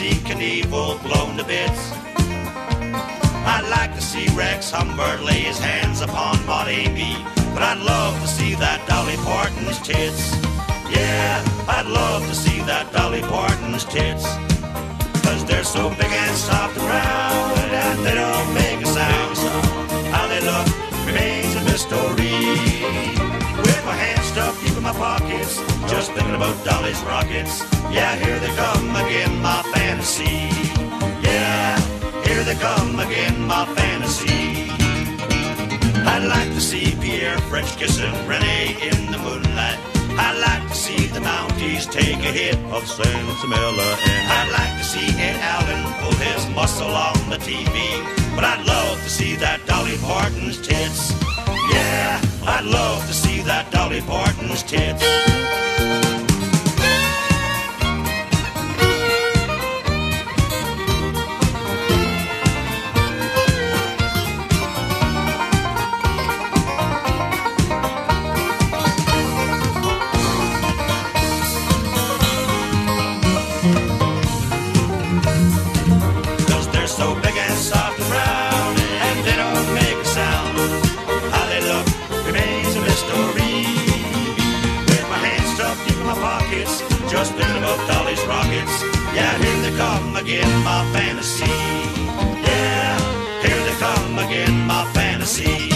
see Knievel blown to bits. I'd like to see Rex Humbert lay his hands upon Maud Amy, but I'd love to see that Dolly Parton's tits. Yeah, I'd love to see that Dolly Parton's tits. 'Cause they're so big and soft and round, and they don't make a sound. How they look remains a mystery. With my hands stuffed deep in my pockets, just thinking about Dolly's rockets. Yeah, here they come again, my fantasy. Yeah, here they come again, my fantasy. I'd like to see Pierre French kissing Renee in the moonlight. I'd like to see the Mounties take a hit of Sinsemilla, and I'd like to see Ed Allen pull his muscle on the TV. But I'd love to see that Dolly Parton's tits. Yeah, I'd love to see that Dolly Parton's tits. Just thinking about Dolly's rockets. Yeah, here they come again, my fantasy. Yeah, here they come again, my fantasy.